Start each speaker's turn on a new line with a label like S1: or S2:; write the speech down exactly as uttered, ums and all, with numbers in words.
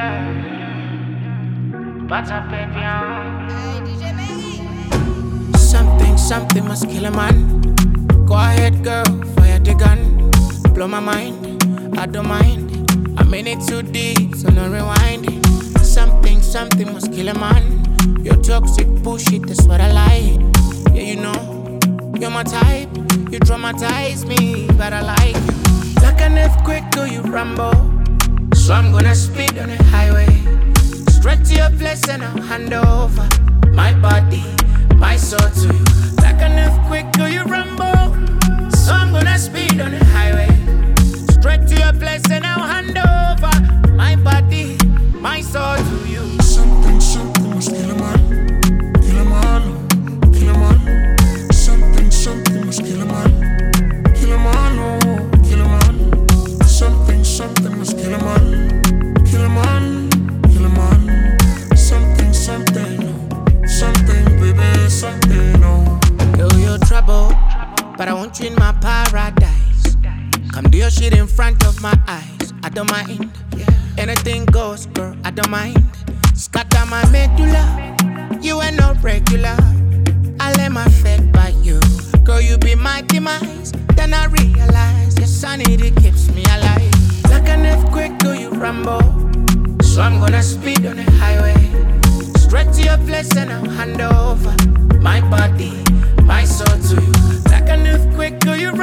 S1: yeah. But I baby,
S2: Something, something must kill a man. Go ahead, girl, fire the gun. Blow my mind, I don't mind. I'm in it too deep, so no rewinding. Something, something must kill a man. Your toxic bullshit, that's what I like. Yeah, you know, you're my type. You traumatize me, but I like you. Like an earthquake, girl, you rumble. So I'm gonna speed on the highway. Straight to your place and I'll hand over my body, my soul to you. Like an earthquake, girl, you rumble. So I'm gonna speed on the highway. Straight to your place and I'll hand over my body, my soul to you.
S3: Something, something must kill a man. Kill a man, kill a man. Something, something must kill a man. Kill a man, oh, kill a man. Something, something must kill a man. Kill a man, kill a man. Something, something, something, baby, something, oh.
S2: Yo, you're trouble, but I want you in my paradise. Come do your shit in front of my eyes. I don't mind. Anything goes, girl, I don't mind. Scatter my medulla, you ain't no regular. I let my fate by you. Girl, you be my demise. Then I realize your sanity keeps me alive. Like an earthquake, girl, you rumble. So I'm gonna speed on the highway. Straight to your place and I'll hand over my body, my soul to you. Like an earthquake, girl, you